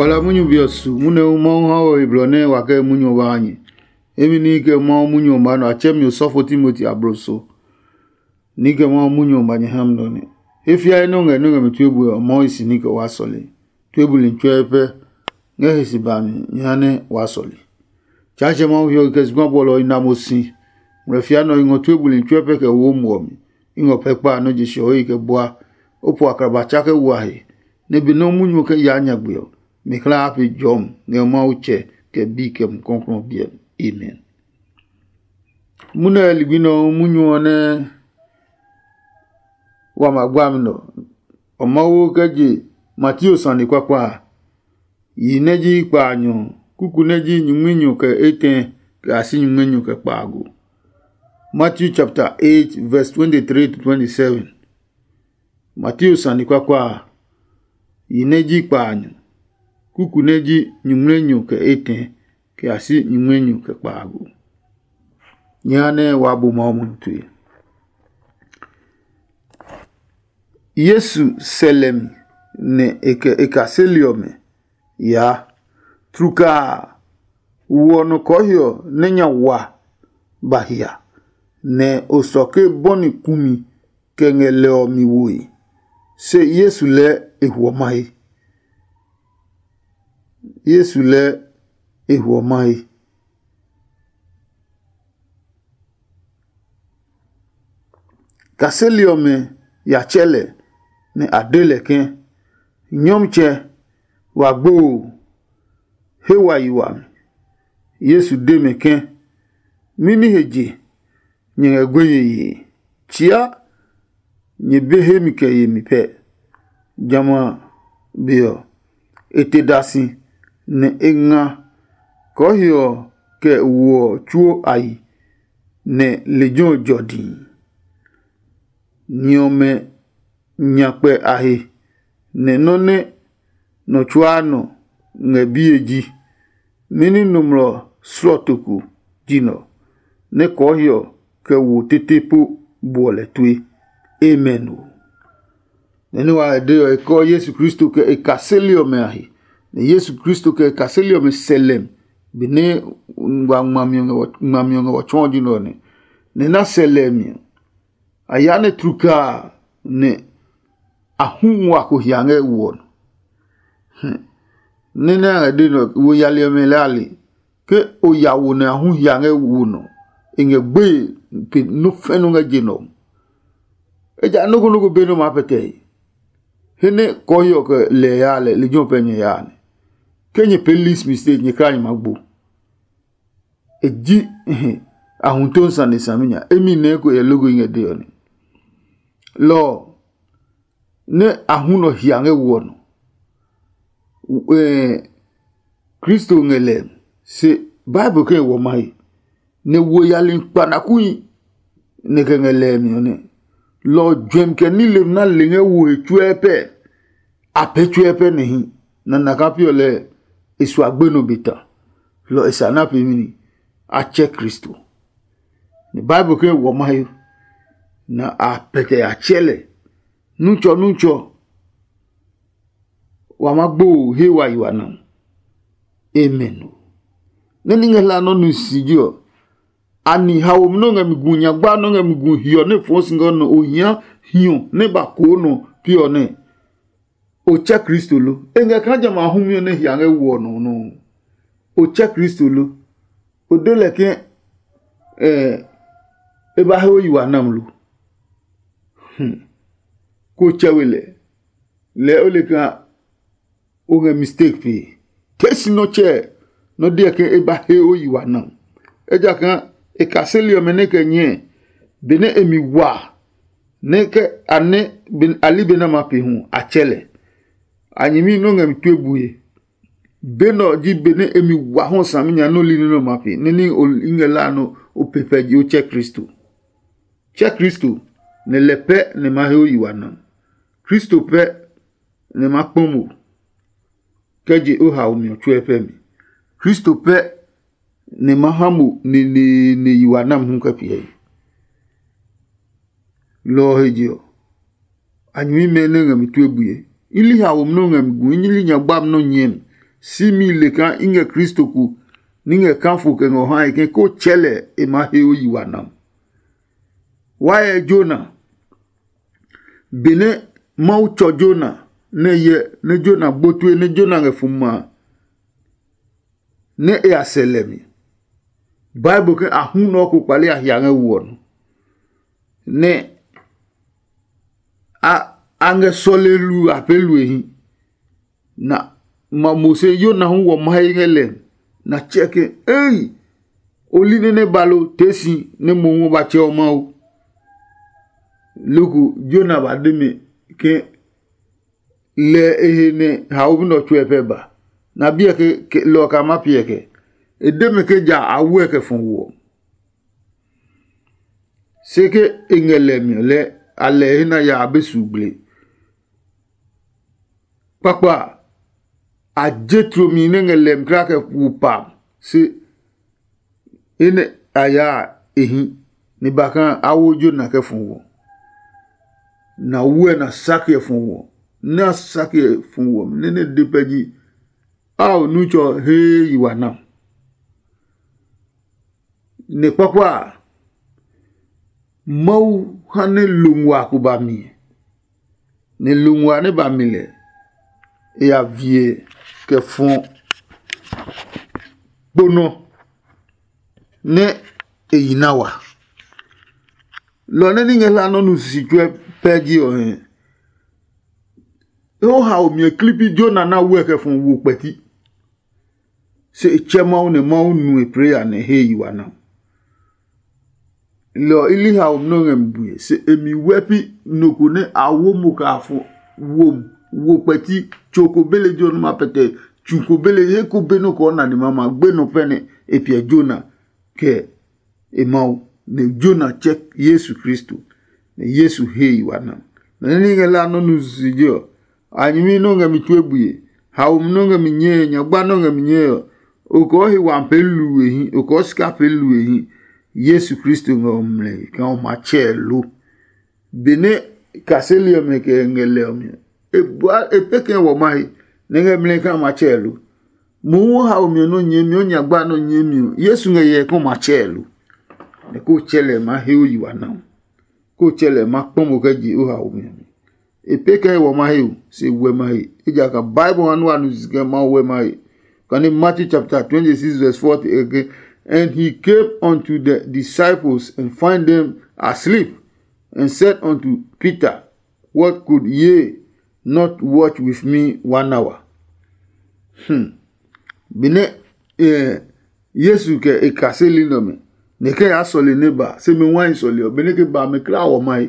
wala munyu biosu mune mo hawo iblone wake munyu banyi emi nike mo munyu mano achem yo sofo Timothy abroso nike mo munyu banye hamdo ni efia enonga metwebu mo isi nike wasole twebu linchwepe ngehisi bani nyane wasole chache mo hyo kesgwa bolo inamosi mrefia no ingo twebu linchwepe ke wo muomi ingo pepa no jisho ike bua opo akraba chake wahi nebi no munyu ke yanya gbe mikla api jom ne ma uche ke bi ke mkonkron bien amen muna libino munyu ne wa magwamno omawo keji Matthew sani kwa yineji kpanyo kuku neji nyuminyu ke 18 ke asi nyuminyu ke kpago Matthew chapter 8 verse 23 to 27 Matthew sani kwa yineji kpanyo kuku neji nyumenyu ke 18 ke asi nyumenyu ke kpago nyane wabu maomuntu Yesu selem ne ekaseliome ya truka wono kohio nenya wa bahia ne osoke boni kumi kengeleo miwui se Yesu le ehuomai Yesu le ehuomai kaseliome ya chele ne adeleke nyomche wagbo hewa yiwa Yesu demeke mini heji nyegweye chia nyebehe mike yemipe jama bio etedasi ne enga kohio ke wo chuo ai ne lejon jodi nyome nyakpe ahi ne none no chuano ngebieji mini numro slotoku jino ne kohio ke wo tetepo bole tui amen nene wa de ko Yesu Kristo ke ekaselio me ahi ne Yesu Kristo ke ekaselio me selem bine wa mamionga wa chonjino ne na selemi ayane truka ne ahunwa ko hiange won nene adino wo yale melali ke o yawo ne ahun hiange wono inge gbe ke no fenu nga jeno eja nogo beno mapete hene koyo ke le yale le jopenye yane kenye police mistake ni krany magbo eji ahun ton sane saminya emi ne ko ye logo inge de oni lo ne ahuno hiange wono Kristo ngele se Bible ke wo mai ne wo yalin panakui ne ke ngele mi ne lo dwem ke ni le na le wo etuepe apetuepe ne hi na nakapio le esu agbeno beta lo esana pe mi a che Kristo ne Bible ke wo mai na apete a chele nucho wa magbo hewa yiwana amen neninga no nusijo ani hawo mnonga migunya gba no nga migu hio ne fosinga no ohia hio ne bako no pio ne o cha Kristo lo enga kaja ma humio ne hia nge wo no o cha Kristo lo o dole ke e ba hawo yiwana mlu ko chawele le oleka oge mistake pi kesi no che no de ke eba he oyiwa na eja kan e kaselio meneke nye bene emi wa neke ane bin ali bena mapi hu achele anyimi no ngam twebuye beno ji bene emi wa ho saminya no li no mapi nini ingela no o pepeji o che Kristo ne lepe ne mahe oyiwa na Kristo pe ne makpomo keje oha omi otwepe mi Kristo pe ne mahamu ne yiwanam hunka pie lo hejo anyimi me ne ngam twebuye ili ha wo no ngam gu ili nya gbam no nyem 6000 kan inge Kristo ku ninge kanfu ke ngo ha ke ko chele e ma he o yiwa nam waye Jona bene mau cho Jona ne Jona botu ne Jona ngefuma ne e aselemi Bible ke ahuno ko pale ahia ngewon ne ange solelu apelu ehi na Mose Jona hu wo mahingele na cheke oli ne balo tesi ne mo ba che o ma o luku Jona ba demi ke le ne hawo no chwepe ba na bia ke lo ka ma pie ke edeme ke ja awe ke fun wo seke ingele mi le ale na ya besugle papa a jetro mi ngele mkra ke pupa si ene aya ehi ni bakan awo Jona ke fun wo na we na sake fun wo na sake fun wo ne depeji aw nucho he yiwa na ne papa mau hane lungwa ku ba mi ne lungwa ne ba mi le e avie ke fun bono ne eyinawa lo ne ninge la no nu sitwe pegi o hen o ha o mi clipi Jona na we ke fun wo peti se chema ne ma nu e prayer ne he yiwa na lo ili ha o no ngembu se emi wepi noku ne awo mu ka fo wo peti choko bele Jona ma pete chuko bele ye ko beno ko na ni mama gbe no pene e pie Jona ke e mau ne Jona check Yesu Kristo ne Yesu hei wana na ninge la no nuzijo anyimi no ngami twebuye ha no ngami nye nya gba no ngami nye oko he wa pelu ehi oko ska pelu ehi Yesu Kristo ngomle ka o ma chelu bene kaselio me ke ngele o me e peke wo mai nenge mle ka ma chelu mu ha o mi no nye mi onya gba no nye mi Yesu ngeye ko ma chelu ne ko chele ma he o yiwa na ko chele ma pomo ka ji o ha o mi e peke wo ma he se we ma he e ja ka Bible anu zike ma we ma he kan in Matthew chapter 26 verse 40 again, and he came unto the disciples and find them asleep and said unto Peter, what could ye not watch with me 1 hour? Bine Yesu ke e kaseli no me ne ke asole neba se me wan sole bine ke ba me kra wo mai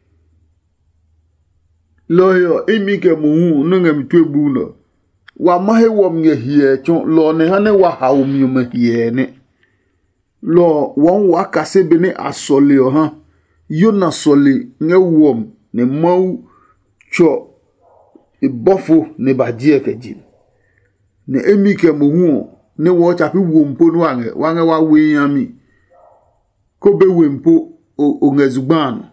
lo yo emi ke mo hu no ngam twebu no wa mahe wo me hie chon lo ne hane wa ha wo mi me hie ne lo won wa kase bine asole o ha Jona sole nge wom ne mau cho e bofo ne badie ke jin ne emi ke mo hu ne wo chapi wo mpo no wange wa we yami ko be we mpo o ngezugban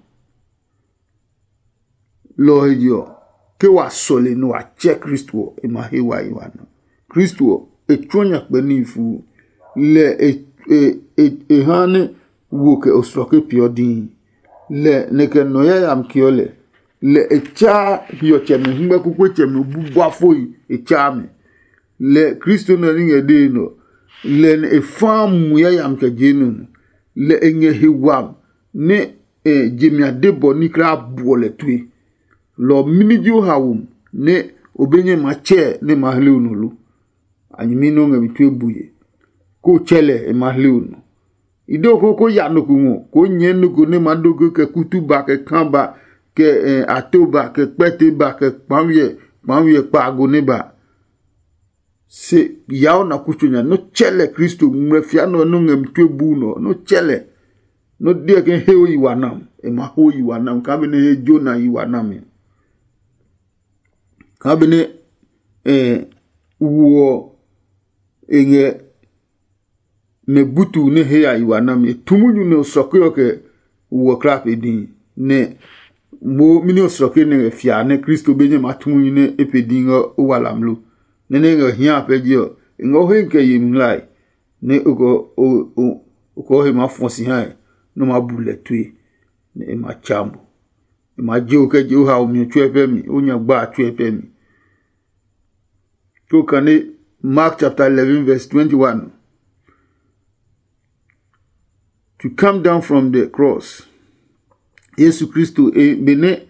lo hiyo ke wa sole no a che Kristo e ma hewa iwana Kristo e twonya pe ni fu le e hane wo ke osroke piodin le ne ke no ya am kiole le e cha hiyo cheme himbe kukwe cheme bubwa foi e cha me le Kristo no ninge de no le e famu ya am ke jenu le enye hiwam ne jemia debo ni kra bole tui lo miniju hawum ne obenye mache ne mahli unulu anyimi no ngami twebuye ko chele e mahli unu ido ko ya nuku ko nye nuku ne madogo ke kutuba ke kamba ke atoba ke peteba ke pamye pago neba se yao na kuchunya no chele Kristo mrefia no ngam twebu no chele no die ke hewo yiwanam e ma ho yiwanam ka be ne Jona yiwanam ka be ne wo enge me butu ne he ya yiwanam tumunyu ne sokyo ke wo krap edin ne mo mini osroke ne fia ne Kristo benye matumunyu ne epedin o walamlo nene nga hia pedio ngo henke yimlai ne uko he ma fonsi ha no ma bule tui ne ma chambo ma je o ke je o ha o mi tue mi onya gba tue mi to kane Mark chapter 11 verse 21 to come down from the cross Yesu Christo bene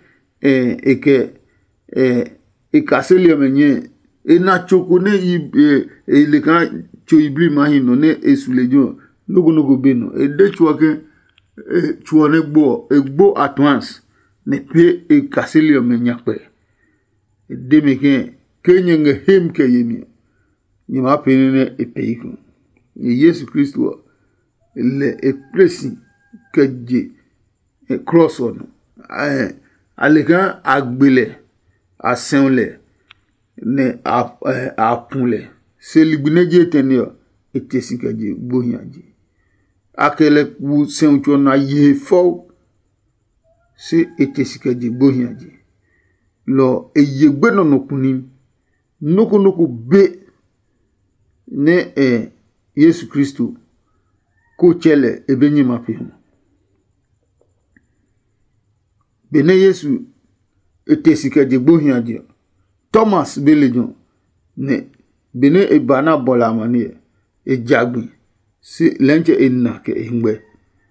kaseli amenye na choko ne le kan cho ibli mahino ne esulejo nogo beno de chuake chuone gbo at once ne pe kaseli amenya pe de meke kenye nge hem ke yemi ni ma penene epeiko Yesu Christo le expressi que je cross on aleka agbele asenle ne apunle se ligneje tenio etesikaje gboyanje akele wu sencho na ye fo se etesikaje gboyanje lo eyegbe no kunim noko be ne Yesu Christo ko chele ebenyi mapim bene Yesu etesikaje gboyanje Thomas Belejon ne bene ebana bola manie ejagbi si lenche enna ke engbe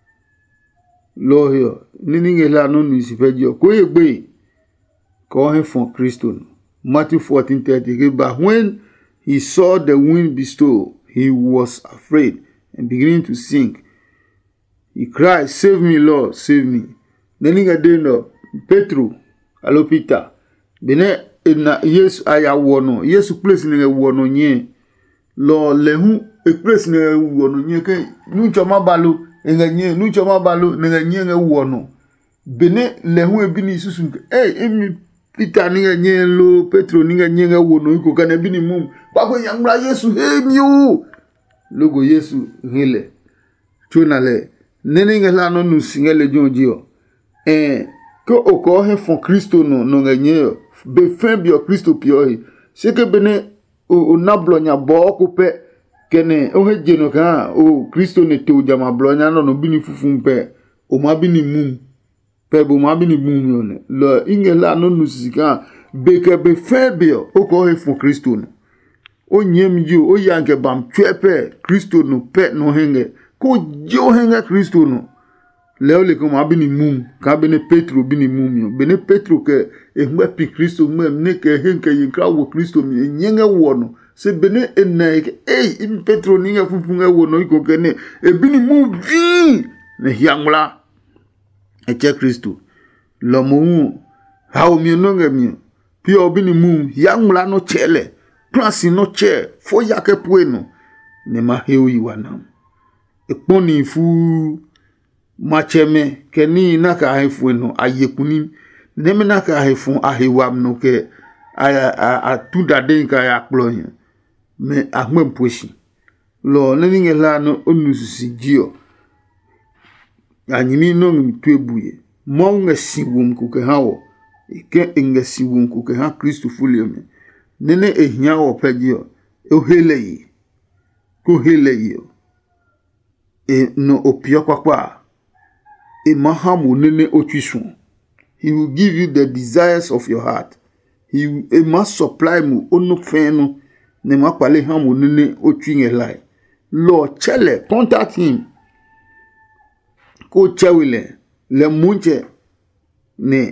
lohio nini ngela no nisipejo ko yegbe ko he fon Christo Matthew 14:30 but when he saw the wind bestow he was afraid and beginning to sink he cried save me Lord save me nini ngadeno Petro alo Peter bene na Yesu aya wono Yesu place ne wono nye lo lehu e place ne wono nye ke nu choma balu enye nu choma balu ne nye nge wono bene lehu e bini susu emi Peter ni nye lo Petro ni nye nge wono iko kana bini mum bako yangra Yesu mi o logo Yesu hele chonale nene nge la no nu singele jonjio ko oko he fon Christo no nge be fembio Christo pioi se ke bene o nablonya bo ko pe kene o he jeno kan o Christo ne te o jama blonya no bini fufun pe o ma bini mum pe bo ma bini mum yo ne lo ingela no nusika be ke be fembio o ko he fon Christo no o nyem jo o yanke bam twepe Christo no pe no henge ko jo henge Christo no leo le ko ma bini mum ka bene Petro bini mum yo bene Petro ke mwe pi Christo mwe mneke henke yinkra wo Christo mi nyenge wono se bene enake im Petro ninga fufunga wono iko kene bini mum vi ne yangla eche Christo lo mu hawo mi nonga mi pi obini mum yangla no chele pransi no che fo yake pueno ne ma hewi wanam ekponi fu macheme keni naka hefu no ayekuni nemena ka hefun ahewam no ke a tunda den ka ya plonya me ahmem poshi lo neninge la no onususi jio anyimi no mtwebuye mo nga siwum ku ke hawo ke nga siwum ku ke ha Christo fuliome nene ehia wo pagio o heleyi ko heleyi no opio kwakwa mahamu nene otwisun. He will give you the desires of your heart. He must supply mu onu fenu ne makwale hamu nene otwinge lai. Lord chele contact him. Ko chawile le munche ne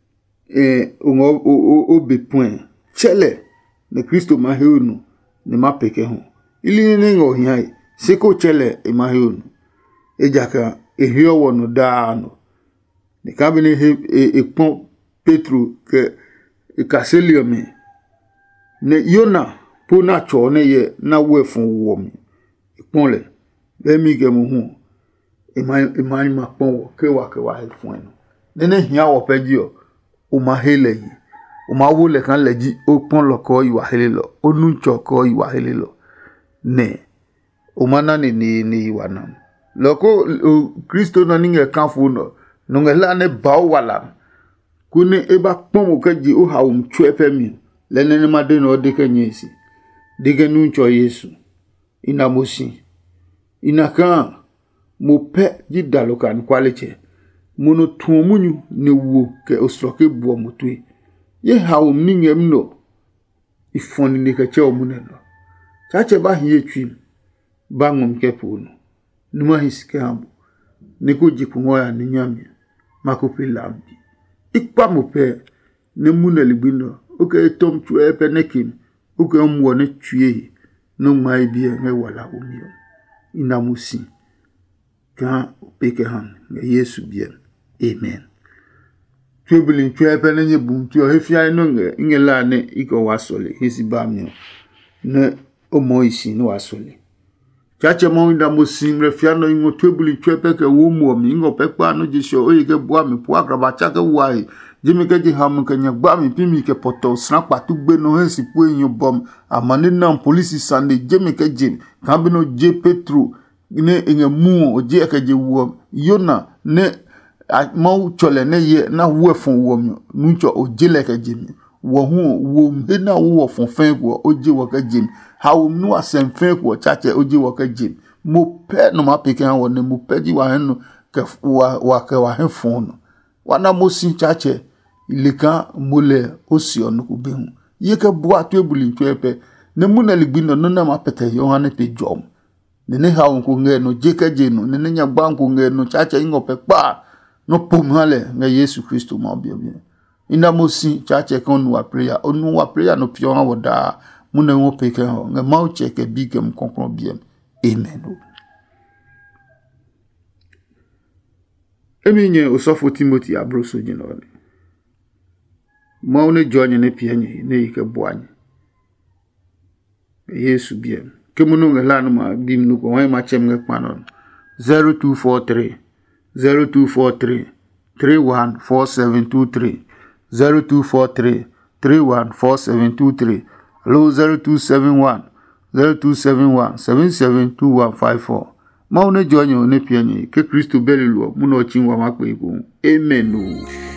obe point chele ne Christo mahenu ne mapeke ho. Ili ne ngo hiai se ko chele mahenu. Ejaka ehio wono daano ne kabine ekpon Petro ke kaseli me ne Yona po na cho ne ye na wefun wo mi ekpon le mi ke mo hu e ma pon wo ke wa he fun no ne hia wo pegio o ma hele yi o ma wo le kan leji o pon loko iwa hele lo onu choko iwa hele lo ne o mana ni iwa nam loko Christo no ninge kanfu no nge la ne bawo wala kune eba pon mo kaji o ha um twepe mi le ne ma de no de kenyesi dege nuncho Yesu ina mosi ina kan mo pe jidalo kan kwaleche mono tumunyu ne wo ke osroke buo motwe ye hawo mingem no ifoni ne ka che omuneno chache ba hie twim ba ngom ke puno numa hiske ambu ne ko jikungo ya ne nyame makope lambi ikpa mo pe ne muneli bino oke tom chue pe nekim oke omwo ne tue no mai bie nge wala omio ina musi ka opeke han nge Yesu bien amen twebulin tue pe ne buntu o hefia no nge la ne iko wasole hisi ba mi ne omo isi no wasole chache mo ina musi mrefia no ngo twebulin tue pe ke wo mu mi ngo pe pa no jisho oyi ke bua mi po agraba cha ke wai jimi ke jiham ke nyagba mi pimi ke poto snap patu gbe no hensi po enyo bom amane na police sande jimi ke jim kan bi no je Petro ne enge mu o je ke je wo yona ne mau chole ne ye na wo fun wo mi nuncho o je le ke jimi wo hu wo me na wo fun fen ko o je wo ke jimi ha wo nu asem fen ko chache o je wo ke jimi mo pe no ma pe ke han wo ne mo pe ji wa hen no ke wa hen fun no wana mo sin chache ileka mole osion ku behu yeke bua to ebulin twepe ne munali gbino no na mapete yohane pe jom ne ha unku nge no jeke jenu ne nya gbanku nge no chacha ingope pa no pomale nge Yesu Kristo ma bia ina mosi chacha kon wa prayer onu wa prayer no pio ha woda muna wo peke ho nge mau cheke bigem konkon bia amen eminye osofo Timothy abroso jinole maune jonye ne pianye ne ike boanye Yesu bien kemunu ngelanu ma dimnu ko way ma chem nge panon 0243 314723 0243 314723 hello 0271 772154 maune jonye ne pianye ke Kristo beliluo muno chinwa makwe ko amen.